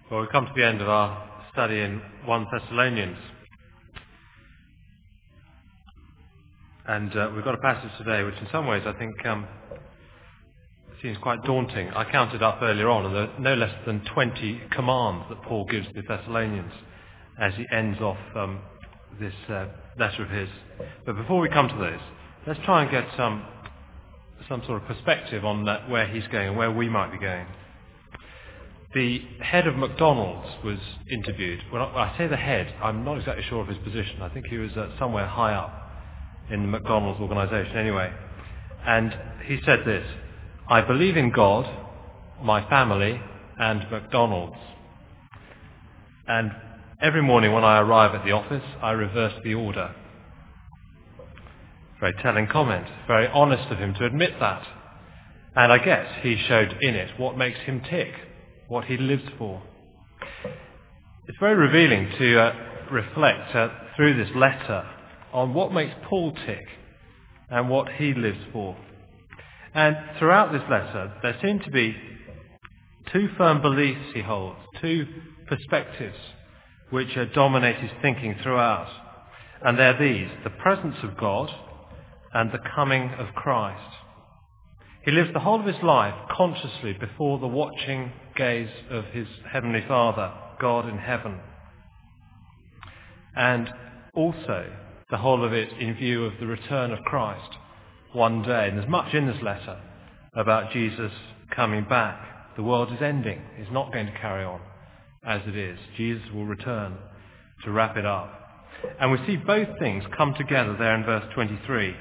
Well, we've come to the end of our study in 1 Thessalonians. And we've got a passage today which in some ways I think seems quite daunting. I counted up earlier on, and there are no less than 20 commands that Paul gives the Thessalonians as he ends off this letter of his. But before we come to those, let's try and get some sort of perspective on where he's going and where we might be going. The head of McDonald's was interviewed. When I say the head, I'm not exactly sure of his position. I think he was somewhere high up in the McDonald's organisation anyway. And he said this: "I believe in God, my family, and McDonald's. And every morning when I arrive at the office, I reverse the order." Very telling comment. Very honest of him to admit that. And I guess he showed in it what makes him tick, what he lives for. It's very revealing to reflect through this letter on what makes Paul tick and what he lives for. And throughout this letter, there seem to be two firm beliefs he holds, two perspectives which dominate his thinking throughout. And they're these: the presence of God and the coming of Christ. He lives the whole of his life consciously before the watching gaze of his heavenly Father, God in heaven. And also the whole of it in view of the return of Christ one day. And there's much in this letter about Jesus coming back. The world is ending. It's not going to carry on as it is. Jesus will return to wrap it up. And we see both things come together there in verse 23.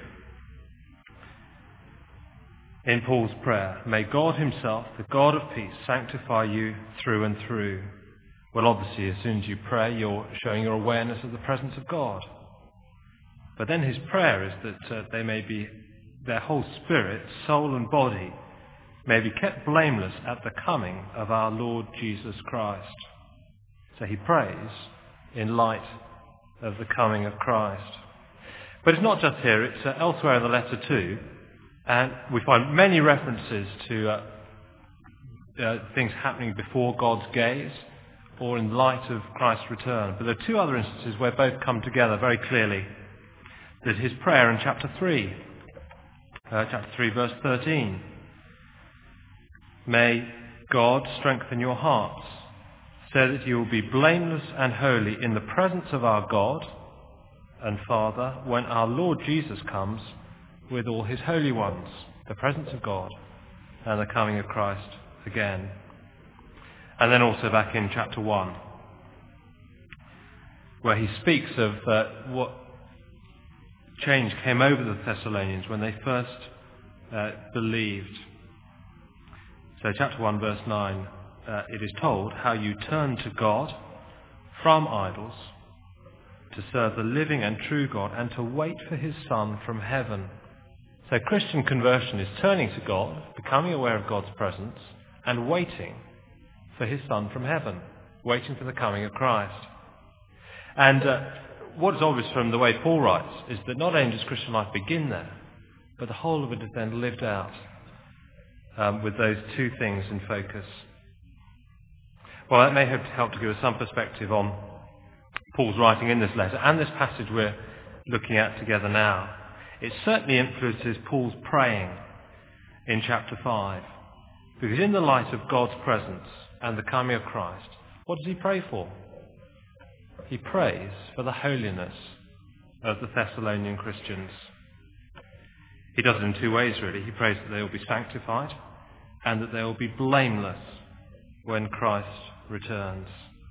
In Paul's prayer, "May God himself, the God of peace, sanctify you through and through." Well, obviously, as soon as you pray, you're showing your awareness of the presence of God. But then his prayer is that they may be, their whole spirit, soul and body, may be kept blameless at the coming of our Lord Jesus Christ. So he prays in light of the coming of Christ. But it's not just here, it's elsewhere in the letter too. And we find many references to things happening before God's gaze or in light of Christ's return. But there are two other instances where both come together very clearly. There's his prayer in chapter 3 verse 13. "May God strengthen your hearts so that you will be blameless and holy in the presence of our God and Father when our Lord Jesus comes with all his holy ones," the presence of God and the coming of Christ again. And then also back in chapter 1, where he speaks of what change came over the Thessalonians when they first believed. So chapter 1 verse 9, it is told how you turn to God from idols to serve the living and true God and to wait for his Son from heaven. So Christian conversion is turning to God, becoming aware of God's presence, and waiting for his Son from heaven, waiting for the coming of Christ. And what is obvious from the way Paul writes is that not only does Christian life begin there, but the whole of it is then lived out with those two things in focus. Well, that may help to give us some perspective on Paul's writing in this letter and this passage we're looking at together now. It certainly influences Paul's praying in chapter 5. Because in the light of God's presence and the coming of Christ, what does he pray for? He prays for the holiness of the Thessalonian Christians. He does it in two ways, really. He prays that they will be sanctified and that they will be blameless when Christ returns.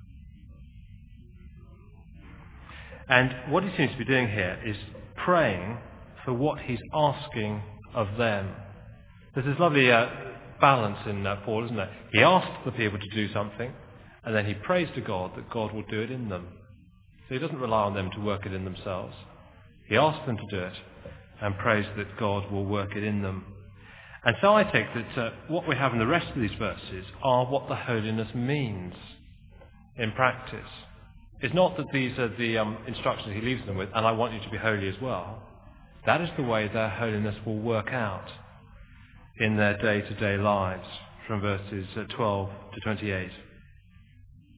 And what he seems to be doing here is praying for what he's asking of them. There's this lovely balance in Paul, isn't there? He asks the people to do something, and then he prays to God that God will do it in them. So he doesn't rely on them to work it in themselves. He asks them to do it, and prays that God will work it in them. And so I take that what we have in the rest of these verses are what the holiness means in practice. It's not that these are the instructions he leaves them with, and I want you to be holy as well. That is the way their holiness will work out in their day-to-day lives, from verses 12 to 28.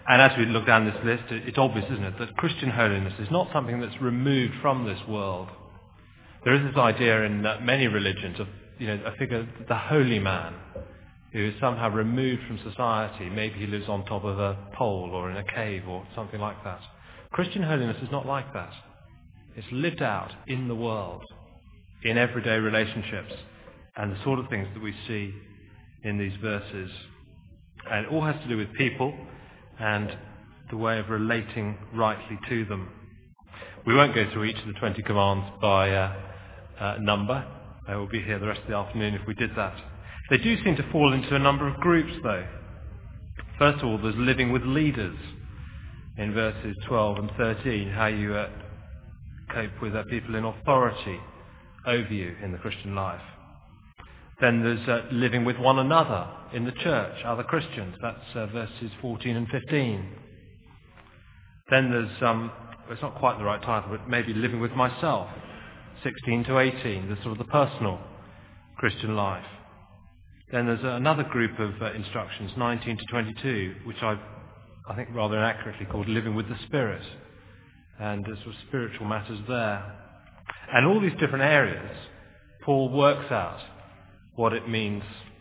And as we look down this list, it's obvious, isn't it, that Christian holiness is not something that's removed from this world. There is this idea in many religions of, a figure, the holy man, who is somehow removed from society. Maybe he lives on top of a pole or in a cave or something like that. Christian holiness is not like that. It's lived out in the world, in everyday relationships, and the sort of things that we see in these verses. And it all has to do with people and the way of relating rightly to them. We won't go through each of the 20 commands by number. We'll be here the rest of the afternoon if we did that. They do seem to fall into a number of groups, though. First of all, there's living with leaders in verses 12 and 13, how you cope with people in authority over you in the Christian life. Then there's living with one another in the church, other Christians. That's verses 14 and 15. Then there's, it's not quite the right title, but maybe living with myself, 16 to 18, the sort of the personal Christian life. Then there's another group of instructions, 19 to 22, which I think rather inaccurately called living with the Spirit, and there's sort of spiritual matters there. And all these different areas, Paul works out what it means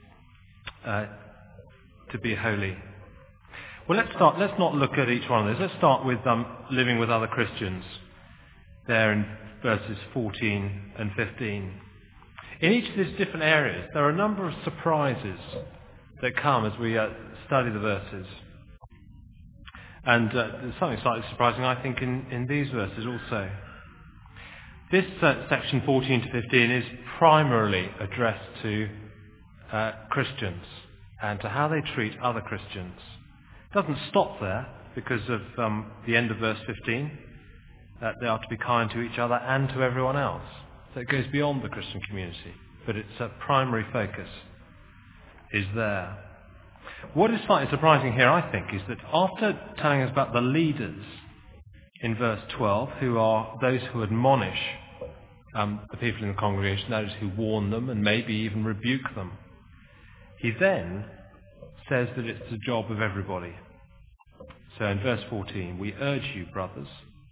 to be holy. Well, let's not look at each one of those. Let's start with living with other Christians, there in verses 14 and 15. In each of these different areas, there are a number of surprises that come as we study the verses. And there's something slightly surprising, I think, in these verses also. This section 14 to 15 is primarily addressed to Christians and to how they treat other Christians. It doesn't stop there because of the end of verse 15, that they are to be kind to each other and to everyone else. So it goes beyond the Christian community, but its primary focus is there. What is slightly surprising here, I think, is that after telling us about the leaders in verse 12, who are those who admonish the people in the congregation, those who warn them and maybe even rebuke them, he then says that it's the job of everybody. So in verse 14, we urge you, brothers,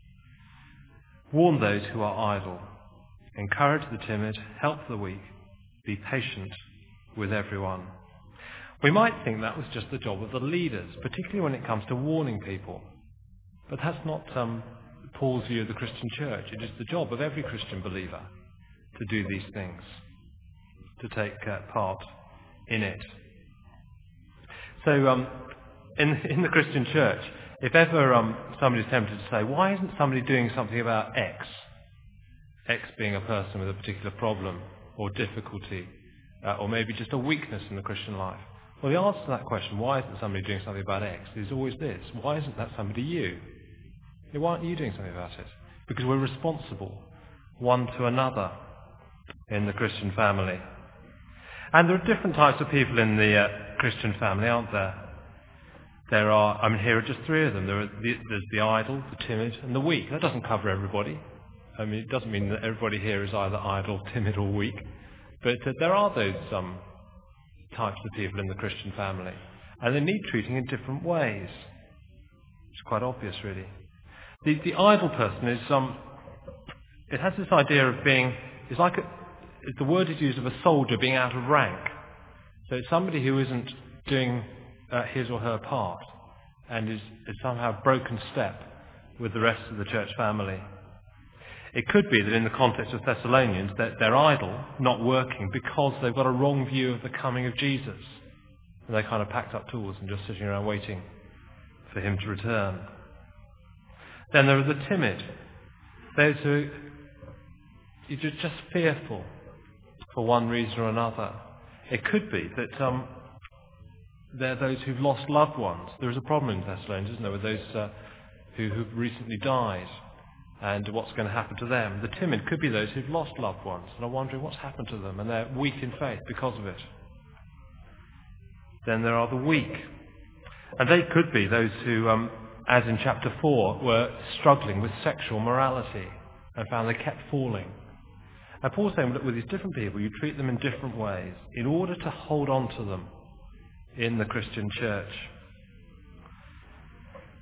warn those who are idle, encourage the timid, help the weak, be patient with everyone. We might think that was just the job of the leaders, particularly when it comes to warning people. But that's not Paul's view of the Christian church. It is the job of every Christian believer to do these things, to take part in it. So in the Christian church, if ever somebody's tempted to say, why isn't somebody doing something about X? X being a person with a particular problem or difficulty, or maybe just a weakness in the Christian life. Well, the answer to that question, why isn't somebody doing something about X, is always this. Why isn't that somebody you? Why aren't you doing something about it? Because we're responsible one to another in the Christian family. And there are different types of people in the Christian family, aren't there? Here are just three of them. There's the idle, the timid, and the weak. That doesn't cover everybody. It doesn't mean that everybody here is either idle, timid, or weak. But there are those types of people in the Christian family. And they need treating in different ways. It's quite obvious, really. The idle person is, it has this idea of being, the word is used of a soldier being out of rank. So it's somebody who isn't doing his or her part and is somehow broken step with the rest of the church family. It could be that in the context of Thessalonians that they're idle, not working, because they've got a wrong view of the coming of Jesus. And they kind of packed up tools and just sitting around waiting for him to return. Then there are the timid, those who are just fearful for one reason or another. It could be that they're those who've lost loved ones. There is a problem in Thessalonians, isn't there, with those who've recently died and what's going to happen to them. The timid could be those who've lost loved ones and are wondering what's happened to them, and they're weak in faith because of it. Then there are the weak, and they could be those who, as in chapter 4, were struggling with sexual morality and found they kept falling. And Paul's saying, look, with these different people, you treat them in different ways in order to hold on to them in the Christian church.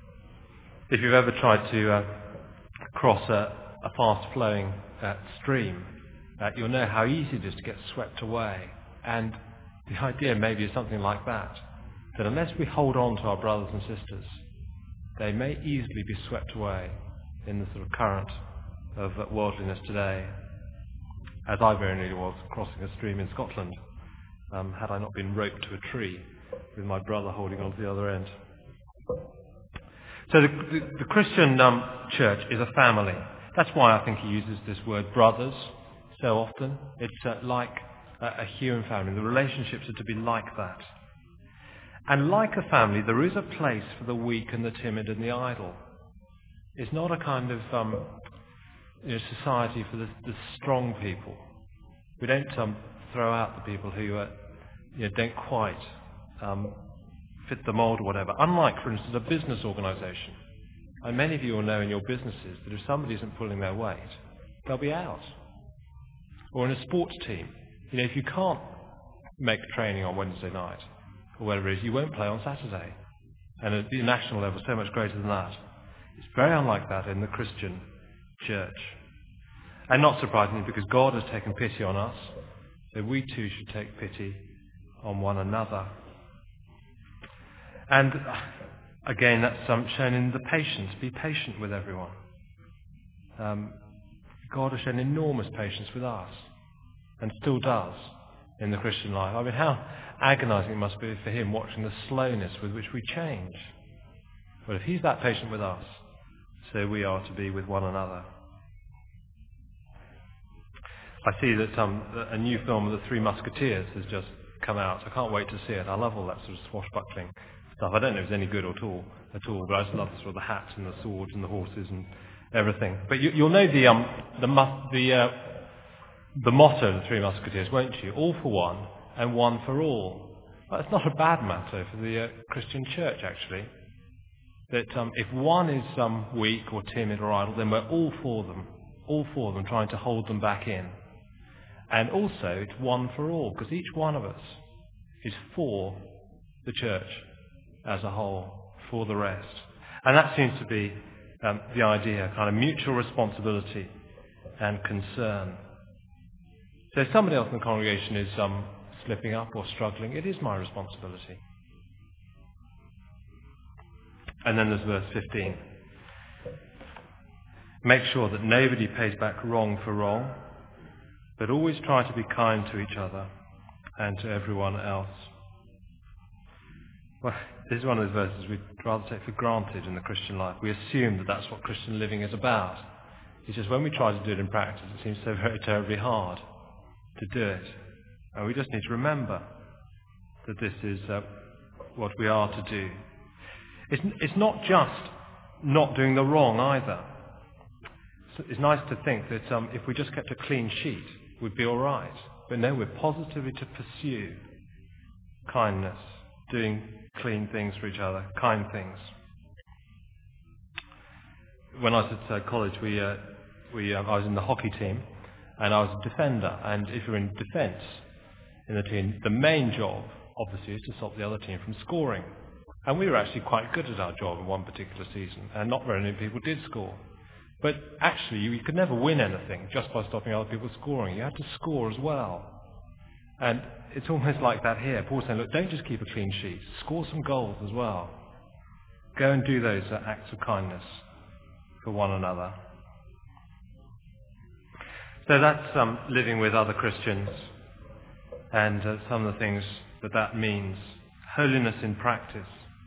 If you've ever tried to cross a fast-flowing stream, you'll know how easy it is to get swept away. And the idea maybe is something like that unless we hold on to our brothers and sisters, they may easily be swept away in the sort of current of worldliness today, as I very nearly was crossing a stream in Scotland, had I not been roped to a tree with my brother holding on to the other end. So the Christian church is a family. That's why I think he uses this word brothers so often. It's like a human family. The relationships are to be like that. And like a family, there is a place for the weak and the timid and the idle. It's not a kind of society for the strong people. We don't throw out the people who don't quite fit the mold or whatever. Unlike, for instance, a business organisation. And many of you will know in your businesses that if somebody isn't pulling their weight, they'll be out. Or in a sports team, if you can't make training on Wednesday night, or whatever it is, you won't play on Saturday. And at the national level, so much greater than that. It's very unlike that in the Christian church. And not surprisingly, because God has taken pity on us, so we too should take pity on one another. And again, that's shown in the patience. Be patient with everyone. God has shown enormous patience with us, and still does in the Christian life. I mean, how agonizing it must be for him watching the slowness with which we change. But if he's that patient with us, so we are to be with one another. I see that a new film of the Three Musketeers has just come out. I can't wait to see it. I love all that sort of swashbuckling stuff. I don't know if it's any good at all, but I just love the sort of the hats and the swords and the horses and everything. But you'll know the motto of the Three Musketeers, won't you? All for one and one for all. Well, it's not a bad motto for the Christian church, actually. That if one is weak or timid or idle, then we're all for them, trying to hold them back in. And also, it's one for all, because each one of us is for the church as a whole, for the rest. And that seems to be the idea, kind of mutual responsibility and concern. So if somebody else in the congregation is slipping up or struggling, it is my responsibility. And then there's verse 15. Make sure that nobody pays back wrong for wrong, but always try to be kind to each other and to everyone else. Well, this is one of those verses we'd rather take for granted in the Christian life. We assume that that's what Christian living is about. It's just when we try to do it in practice, it seems so very terribly hard to do it. And we just need to remember that this is what we are to do. It's not just not doing the wrong either. It's nice to think that if we just kept a clean sheet, we'd be all right. But no, we're positively to pursue kindness, doing clean things for each other, kind things. When I was at college, I was in the hockey team, and I was a defender. And if you're in defence in the team, the main job, obviously, is to stop the other team from scoring. And we were actually quite good at our job in one particular season, and not very many people did score. But actually, you could never win anything just by stopping other people scoring. You had to score as well. And it's almost like that here. Paul's saying, look, don't just keep a clean sheet. Score some goals as well. Go and do those acts of kindness for one another. So that's living with other Christians and some of the things that means. Holiness in practice.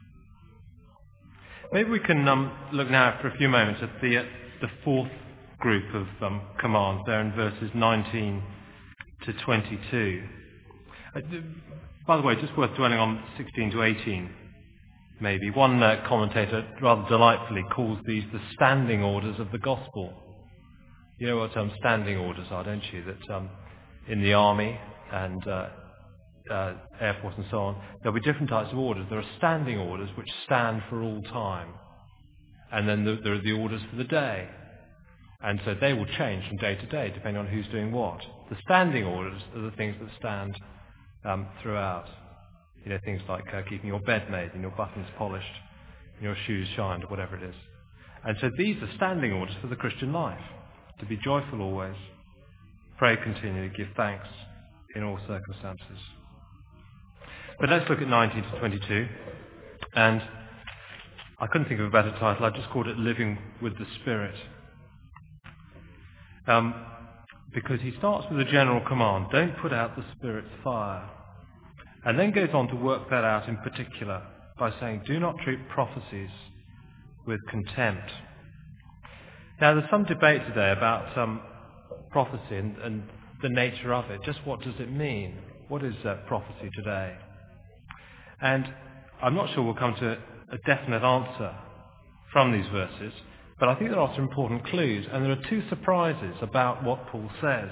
Maybe we can look now for a few moments at the fourth group of commands there in verses 19 to 22. By the way, just worth dwelling on 16 to 18, maybe. One commentator rather delightfully calls these the standing orders of the gospel. You know what standing orders are, don't you? That in the army and Air Force and so on, there'll be different types of orders. There are standing orders which stand for all time. And then there are the orders for the day. And so they will change from day to day, depending on who's doing what. The standing orders are the things that stand throughout. Things like keeping your bed made and your buttons polished and your shoes shined, or whatever it is. And so these are standing orders for the Christian life. To be joyful always, pray continually, give thanks in all circumstances. But let's look at 19 to 22. And I couldn't think of a better title. I just called it Living with the Spirit. Because he starts with a general command, don't put out the Spirit's fire. And then goes on to work that out in particular by saying, do not treat prophecies with contempt. Now, there's some debate today about prophecy and the nature of it. Just what does it mean? What is prophecy today? And I'm not sure we'll come to a definite answer from these verses, but I think there are some important clues, and there are two surprises about what Paul says.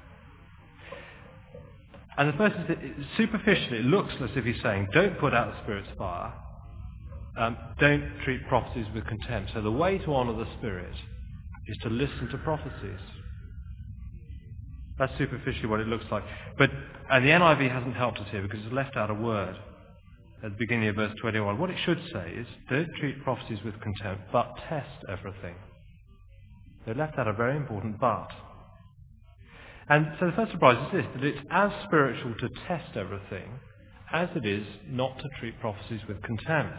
And the first is that superficially it looks as if he's saying, don't put out the Spirit's fire, don't treat prophecies with contempt. So the way to honour the Spirit is to listen to prophecies. That's superficially what it looks like. And the NIV hasn't helped us here because it's left out a word at the beginning of verse 21. What it should say is, don't treat prophecies with contempt, but test everything. They left out a very important but. And so the first surprise is this, that it's as spiritual to test everything as it is not to treat prophecies with contempt.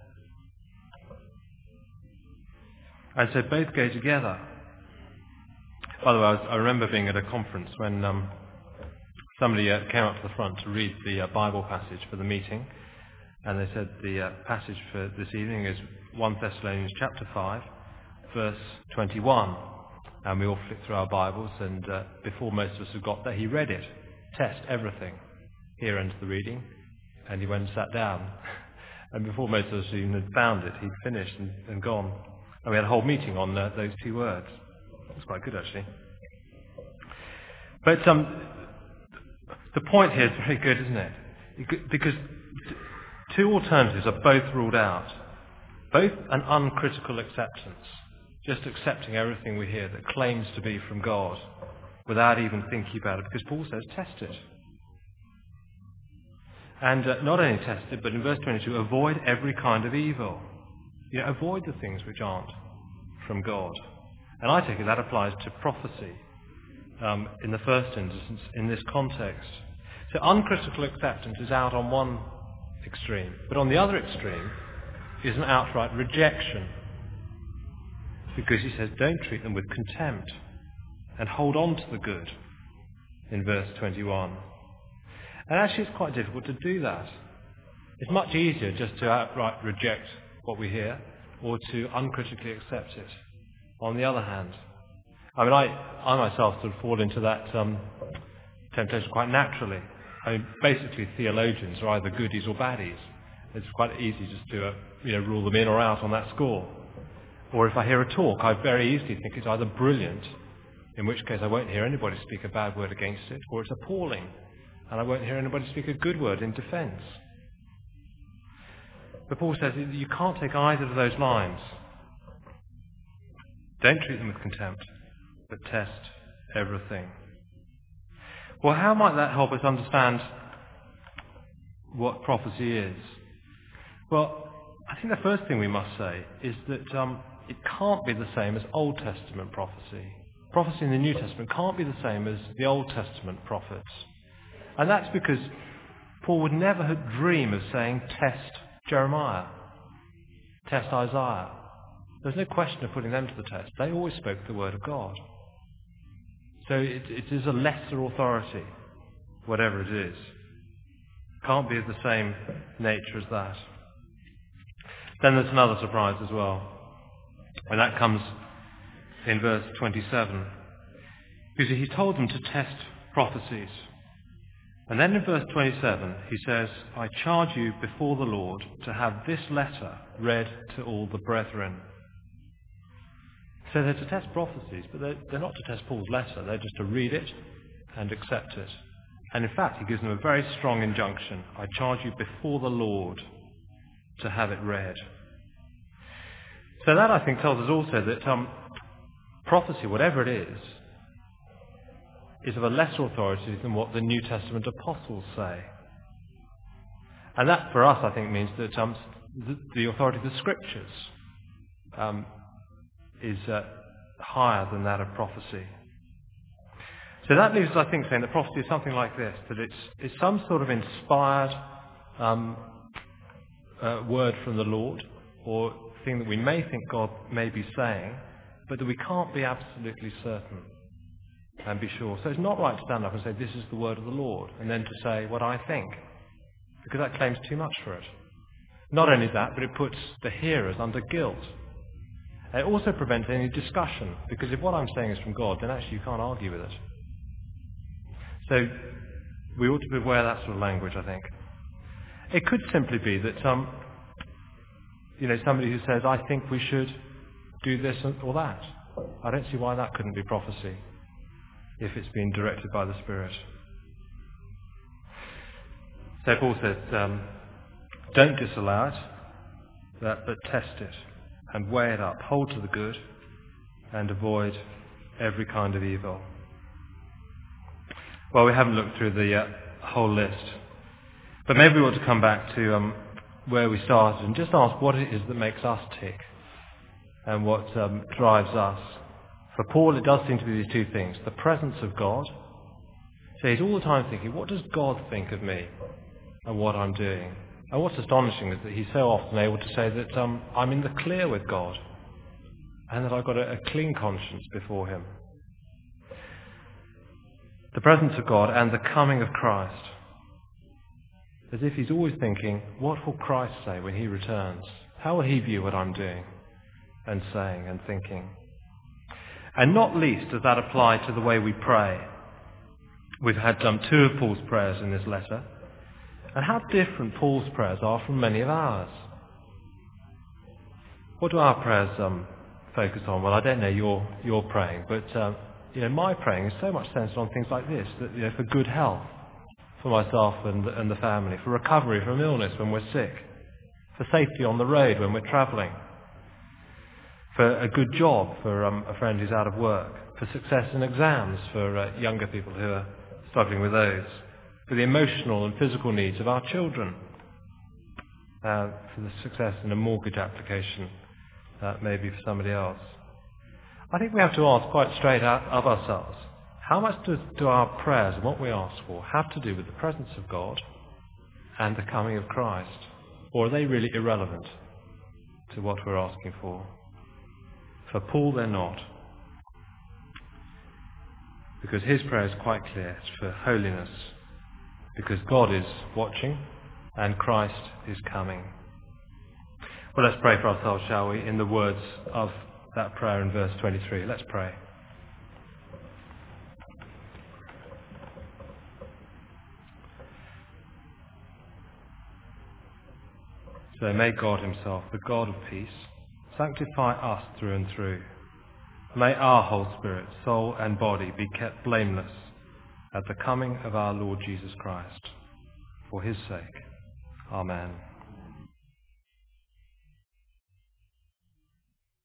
And so both go together. By the way, I remember being at a conference when somebody came up to the front to read the Bible passage for the meeting, and they said the passage for this evening is 1 Thessalonians chapter 5, verse 21. And we all flicked through our Bibles, and before most of us had got there, he read it. Test everything. Here ends the reading. And he went and sat down. And before most of us even had found it, he'd finished and gone. And we had a whole meeting on those two words. It was quite good, actually. But the point here is very good, isn't it? Because two alternatives are both ruled out. Both an uncritical acceptance, just accepting everything we hear that claims to be from God without even thinking about it, because Paul says, test it. And not only test it, but in verse 22, avoid every kind of evil. Avoid the things which aren't from God. And I take it that applies to prophecy in the first instance, in this context. So uncritical acceptance is out on one extreme, but on the other extreme is an outright rejection. Because he says, don't treat them with contempt and hold on to the good in verse 21. And actually it's quite difficult to do that. It's much easier just to outright reject what we hear or to uncritically accept it. On the other hand, I myself sort of fall into that temptation quite naturally. Basically theologians are either goodies or baddies. It's quite easy just to rule them in or out on that score. Or if I hear a talk, I very easily think it's either brilliant, in which case I won't hear anybody speak a bad word against it, or it's appalling, and I won't hear anybody speak a good word in defence. But Paul says you can't take either of those lines. Don't treat them with contempt, but test everything. Well, how might that help us understand what prophecy is? Well, I think the first thing we must say is that it can't be the same as Old Testament prophecy. Prophecy in the New Testament can't be the same as the Old Testament prophets. And that's because Paul would never dream of saying, test Jeremiah, test Isaiah. There's no question of putting them to the test. They always spoke the word of God. So it is a lesser authority, whatever it is. Can't be of the same nature as that. Then there's another surprise as well. And that comes in verse 27. Because he told them to test prophecies. And then in verse 27 he says, I charge you before the Lord to have this letter read to all the brethren. So they're to test prophecies, but they're not to test Paul's letter. They're just to read it and accept it. And in fact, he gives them a very strong injunction. I charge you before the Lord to have it read. So that, I think, tells us also that prophecy, whatever it is of a lesser authority than what the New Testament apostles say. And that, for us, I think, means that the authority of the Scriptures is higher than that of prophecy. So that leaves us, I think, saying that prophecy is something like this, that it's some sort of inspired word from the Lord, or thing that we may think God may be saying, but that we can't be absolutely certain and be sure. So it's not right to stand up and say, this is the word of the Lord, and then to say what I think, because that claims too much for it. Not only that, but it puts the hearers under guilt. It also prevents any discussion, because if what I'm saying is from God, then actually you can't argue with it. So we ought to beware of that sort of language, I think. It could simply be that somebody who says, I think we should do this or that. I don't see why that couldn't be prophecy if it's being directed by the Spirit. So Paul says, don't disallow it, but test it and weigh it up. Hold to the good and avoid every kind of evil. Well, we haven't looked through the whole list, but maybe we ought to come back to where we started and just ask what it is that makes us tick and what drives us. For Paul, it does seem to be these two things: the presence of God. So he's all the time thinking, what does God think of me and what I'm doing? And what's astonishing is that he's so often able to say that I'm in the clear with God and that I've got a clean conscience before him. The presence of God and the coming of Christ. As if he's always thinking, what will Christ say when he returns? How will he view what I'm doing and saying and thinking? And not least does that apply to the way we pray. We've had two of Paul's prayers in this letter, and how different Paul's prayers are from many of ours. What do our prayers focus on? Well, I don't know your praying, but my praying is so much centered on things like this, that for good health for myself and the family, for recovery from illness when we're sick, for safety on the road when we're travelling, for a good job for a friend who's out of work, for success in exams for younger people who are struggling with those, for the emotional and physical needs of our children, for the success in a mortgage application, maybe for somebody else. I think we have to ask quite straight out of ourselves, how much do our prayers and what we ask for have to do with the presence of God and the coming of Christ? Or are they really irrelevant to what we're asking for? For Paul, they're not. Because his prayer is quite clear. It's for holiness. Because God is watching and Christ is coming. Well, let's pray for ourselves, shall we, in the words of that prayer in verse 23. Let's pray. So may God himself, the God of peace, sanctify us through and through. May our whole spirit, soul and body be kept blameless at the coming of our Lord Jesus Christ. For his sake. Amen.